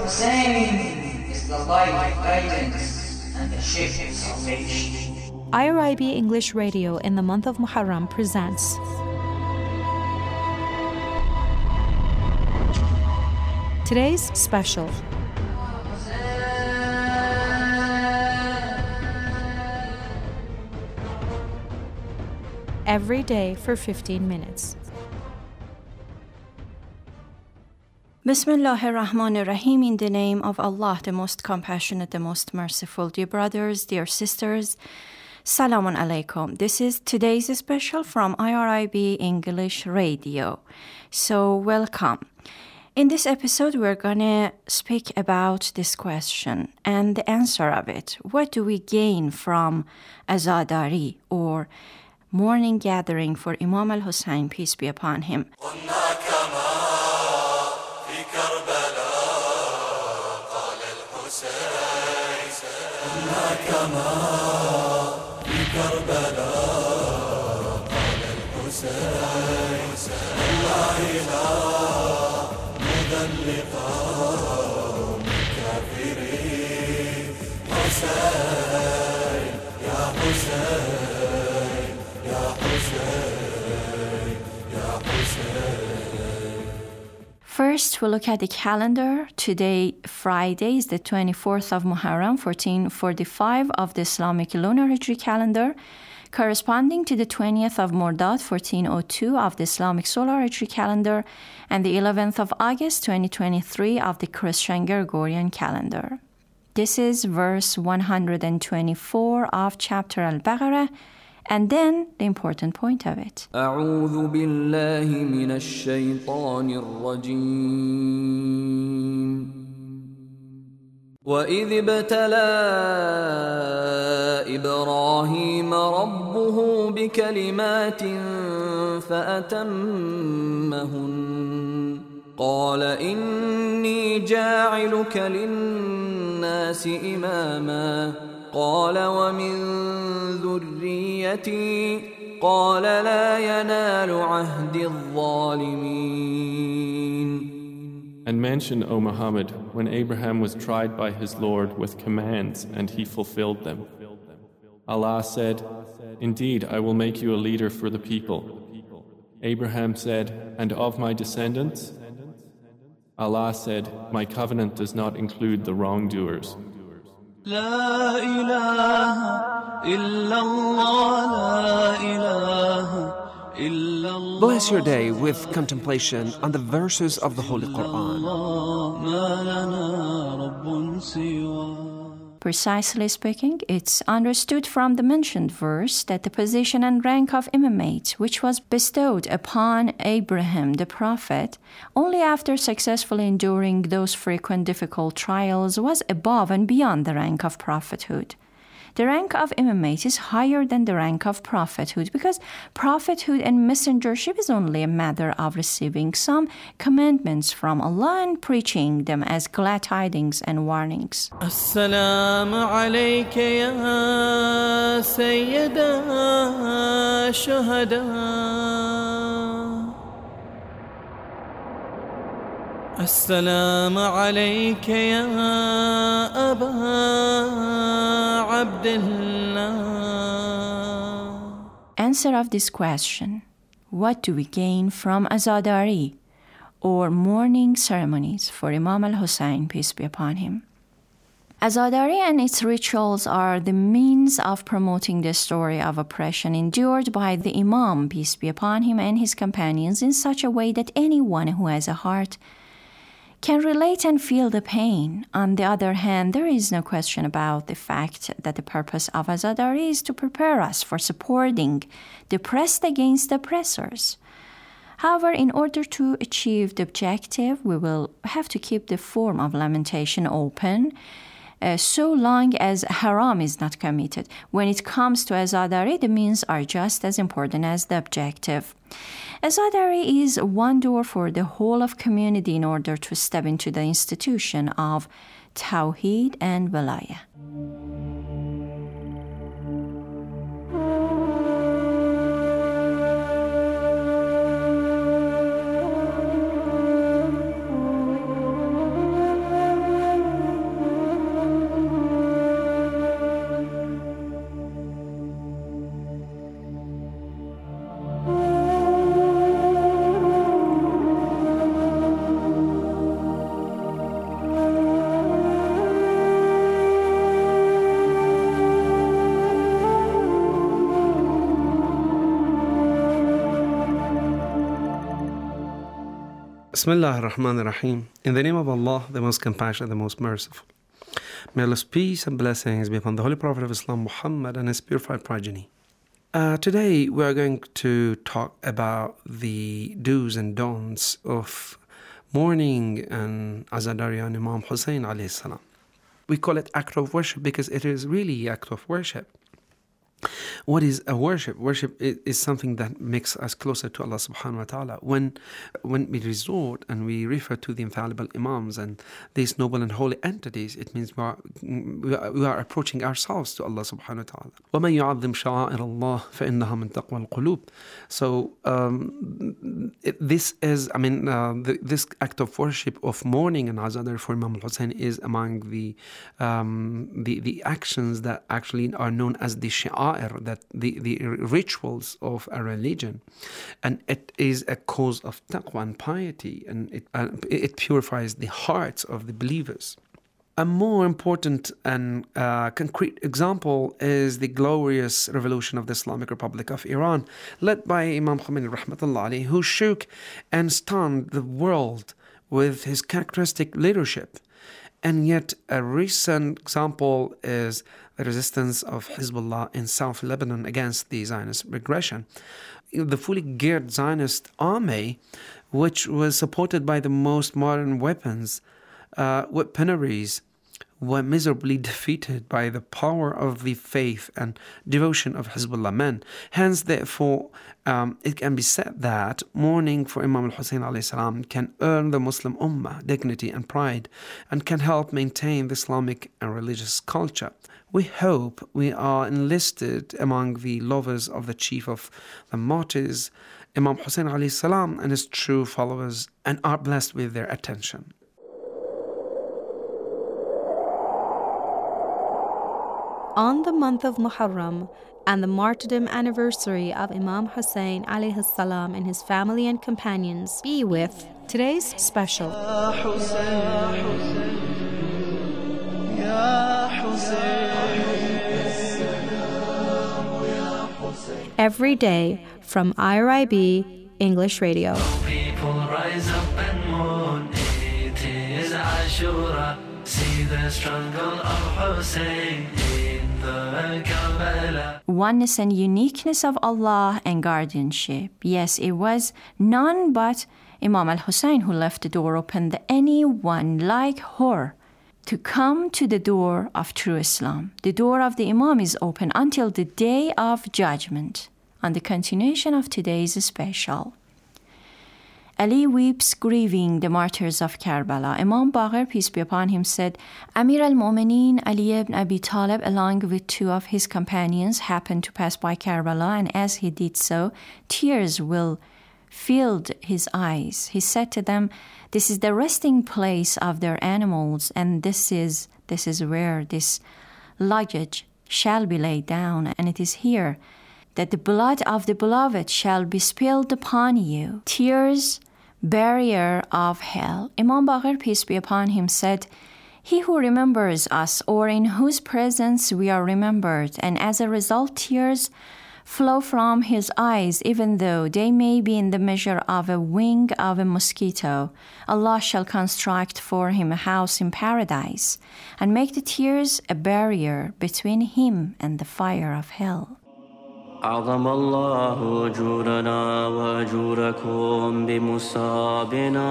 Hussein is the light of guidance and the ship of salvation. IRIB English Radio in the month of Muharram presents today's special. Every day for 15 minutes. Bismillahir Rahmanir Rahim, in the name of Allah, the most compassionate, the most merciful. Dear brothers, dear sisters, Salamun Alaikum. This is today's special from IRIB English Radio. So welcome. In this episode, we're going to speak about this question and the answer of it. What do we gain from Azadari, or morning gathering for Imam al-Hussein, peace be upon him? First, we'll look at the calendar. Today, Friday, is the 24th of Muharram, 1445 of the Islamic lunar Hijri calendar, corresponding to the 20th of Mordad, 1402 of the Islamic solar Hijri calendar, and the 11th of August, 2023 of the Christian Gregorian calendar. This is verse 124 of chapter Al-Baqarah, and then the important point of it. أعوذ بالله من الشيطان الرجيم وإذ ابتلى إبراهيم ربه بكلمات فأتمهن قال إني جاعلك للناس إماما قال ومن ذريتي قال لا ينال عهد الظالمين. And mention, O Muhammad, when Abraham was tried by his Lord with commands and he fulfilled them. Allah said, "Indeed, I will make you a leader for the people." Abraham said, "And of my descendants?" Allah said, "My covenant does not include the wrongdoers." لا إله إلا الله لا إله إلا الله. Bless your day with contemplation on the verses of the Holy Quran. ما لنا رب سواه. Precisely speaking, it's understood from the mentioned verse that the position and rank of imamate, which was bestowed upon Abraham the prophet, only after successfully enduring those frequent difficult trials, was above and beyond the rank of prophethood. The rank of imamate is higher than the rank of prophethood because prophethood and messengership is only a matter of receiving some commandments from Allah and preaching them as glad tidings and warnings. السلام عليك يا سيد الشهداء السلام عليك يا أبا عبد الله. Answer of this question: what do we gain from Azadari, or mourning ceremonies for Imam al-Hussein, peace be upon him? Azadari and its rituals are the means of promoting the story of oppression endured by the Imam, peace be upon him, and his companions in such a way that anyone who has a heart can relate and feel the pain. On the other hand, there is no question about the fact that the purpose of Azadari is to prepare us for supporting the oppressed against the oppressors. However, in order to achieve the objective, we will have to keep the form of lamentation open so long as haram is not committed. When it comes to Azadari, the means are just as important as the objective. Azadari is one door for the whole of community in order to step into the institution of Tawheed and Walaya. Bismillah ar-Rahman ar-Rahim. In the name of Allah, the most compassionate, the most merciful. May Allah's peace and blessings be upon the Holy Prophet of Islam, Muhammad, and his purified progeny. Today, we are going to talk about the do's and don'ts of mourning and azadari on Imam Hussein alayhi salam. We call it act of worship because it is really act of worship. What is a worship? Worship is something that makes us closer to Allah subhanahu wa ta'ala. When we resort and we refer to the infallible Imams and these noble and holy entities, it means we are approaching ourselves to Allah subhanahu wa ta'ala. وَمَنْ يُعَظِّمْ شَعَائِرَ اللَّهِ فَإِنَّهَا مِنْ تَقْوَى الْقُلُوبِ. So this act of worship of mourning and azadari for Imam Hussein is among the actions that actually are known as the sha'air, that the rituals of a religion, and it is a cause of taqwa and piety, and it purifies the hearts of the believers. A more important and concrete example is the glorious revolution of the Islamic Republic of Iran, led by Imam Khomeini rahmatullah alayhi, who shook and stunned the world with his characteristic leadership. And yet, a recent example is the resistance of Hezbollah in South Lebanon against the Zionist aggression. The fully geared Zionist army, which was supported by the most modern weaponaries, were miserably defeated by the power of the faith and devotion of Hezbollah men. Hence, therefore, it can be said that mourning for Imam al-Hussein alayhi salam can earn the Muslim Ummah dignity and pride, and can help maintain the Islamic and religious culture. We hope we are enlisted among the lovers of the chief of the martyrs, Imam Hussein alayhi salam, and his true followers, and are blessed with their attention. On the month of Muharram and the martyrdom anniversary of Imam Hussein alayhi salam and his family and companions, be with today's special. Every day from IRIB English Radio. People rise up and mourn, it is Ashura. See the struggle of Hussein in the Karbala. Oneness and uniqueness of Allah and guardianship. Yes, it was none but Imam al-Hussein who left the door open to anyone like her to come to the door of true Islam. The door of the Imam is open until the day of judgment. On the continuation of today's special, Ali weeps grieving the martyrs of Karbala. Imam Baqir, peace be upon him, said, Amir al-Mu'mineen Ali ibn Abi Talib, along with two of his companions, happened to pass by Karbala, and as he did so, tears filled his eyes. He said to them, this is the resting place of their animals, and this is where this luggage shall be laid down, and it is here that the blood of the beloved shall be spilled upon you. Tears, barrier of hell. Imam Baqir, peace be upon him, said, he who remembers us, or in whose presence we are remembered, and as a result tears flow from his eyes, even though they may be in the measure of a wing of a mosquito, Allah shall construct for him a house in paradise, and make the tears a barrier between him and the fire of hell. أعظم الله أجورنا وأجوركم بمصابنا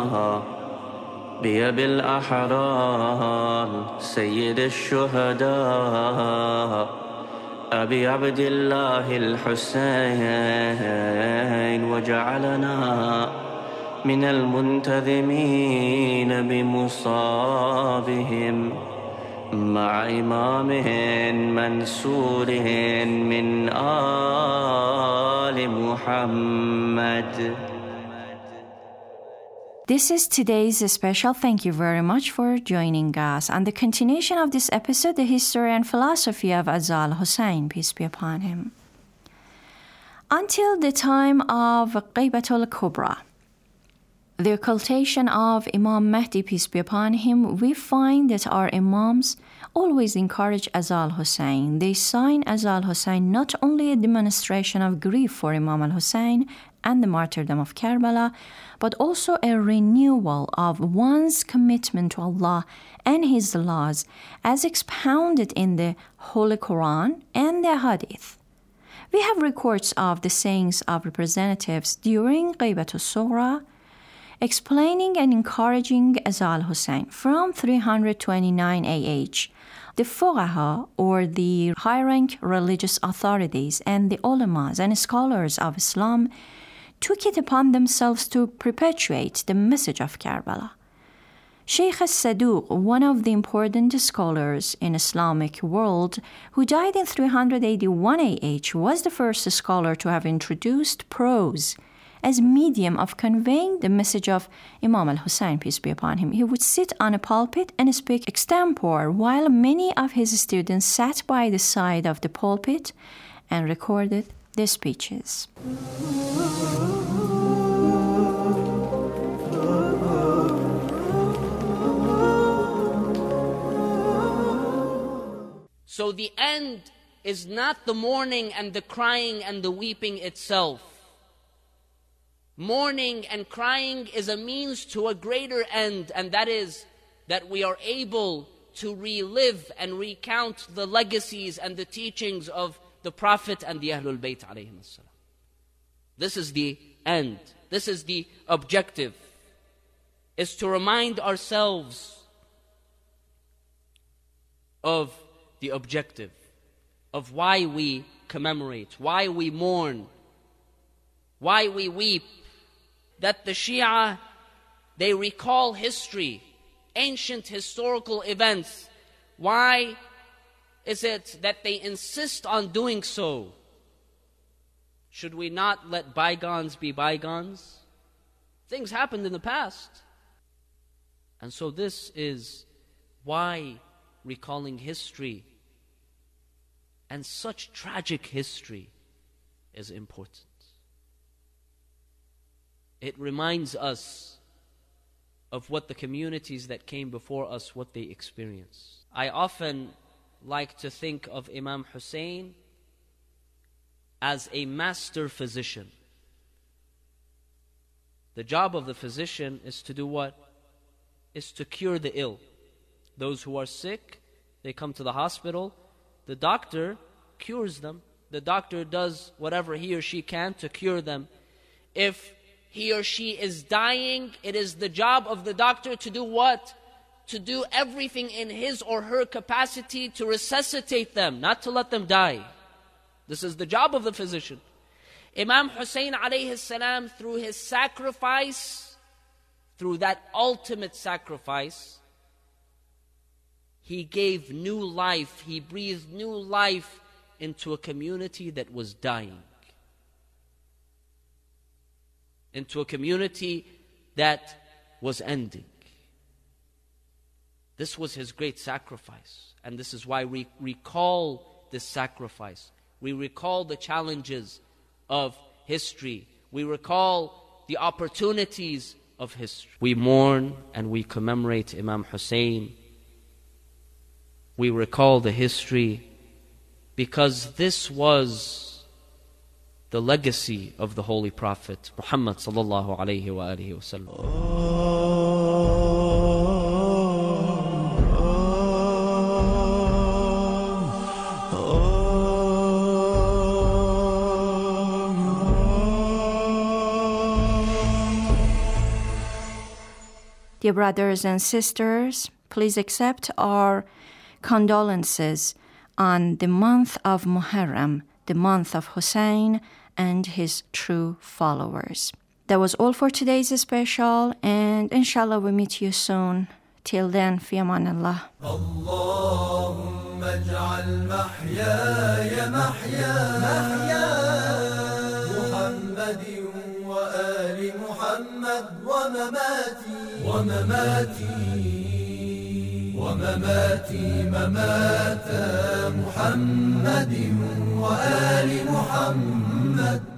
بأبي الأحرار سيد الشهداء أبي عبد الله الحسين وجعلنا من المنتظمين بمصابهم مع إمام منصور من آل محمد. This is today's special. Thank you very much for joining us. On the continuation of this episode, the history and philosophy of Azza al-Hussein, peace be upon him. Until the time of Ghaibatul Kubra, the occultation of Imam Mahdi, peace be upon him, we find that our Imams always encourage Aza al-Hussein. They sign Aza al-Hussein not only a demonstration of grief for Imam al-Hussein and the martyrdom of Karbala, but also a renewal of one's commitment to Allah and His laws as expounded in the Holy Quran and the Hadith. We have records of the sayings of representatives during Ghaybatul Sughra, explaining and encouraging Aza al-Hussein from 329 AH. The Fuqaha, or the high-rank religious authorities, and the ulamas and scholars of Islam took it upon themselves to perpetuate the message of Karbala. Sheikh al-Saduq, one of the important scholars in Islamic world, who died in 381 AH, was the first scholar to have introduced prose as medium of conveying the message of Imam al-Hussein, peace be upon him. He would sit on a pulpit and speak extempore, while many of his students sat by the side of the pulpit and recorded the speeches. So the end is not the mourning and the crying and the weeping itself. Mourning and crying is a means to a greater end, and that is that we are able to relive and recount the legacies and the teachings of the Prophet and the Ahlul Bayt alayhim as-salam. This is the end. This is the objective, is to remind ourselves of the objective, of why we commemorate, why we mourn, why we weep. That the Shia, they recall history, ancient historical events. Why is it that they insist on doing so? Should we not let bygones be bygones? Things happened in the past. And so this is why recalling history, and such tragic history, is important. It reminds us of what the communities that came before us, what they experienced. I often like to think of Imam Hussein as a master physician. The job of the physician is to do what? Is to cure the ill. Those who are sick, they come to the hospital. The doctor cures them. The doctor does whatever he or she can to cure them. If he or she is dying, it is the job of the doctor to do what? To do everything in his or her capacity to resuscitate them, not to let them die. This is the job of the physician. Imam Hussein alayhi salam, through his sacrifice, through that ultimate sacrifice, he gave new life, he breathed new life into a community that was dying. Into a community that was ending. This was his great sacrifice. And this is why we recall this sacrifice. We recall the challenges of history. We recall the opportunities of history. We mourn and we commemorate Imam Hussein. We recall the history because this was the legacy of the Holy Prophet Muhammad sallallahu alayhi wa alihi wa sallam. Dear brothers and sisters, please accept our condolences on the month of Muharram, the month of Hussein and his true followers. That was all for today's special, and inshallah we meet you soon. Till then, fi aman Allah. Allahumma ij'al mahyaya mahya Muhammadin wa ali Muhammad wa mamati mamata Muhammadin wa ali Muhammad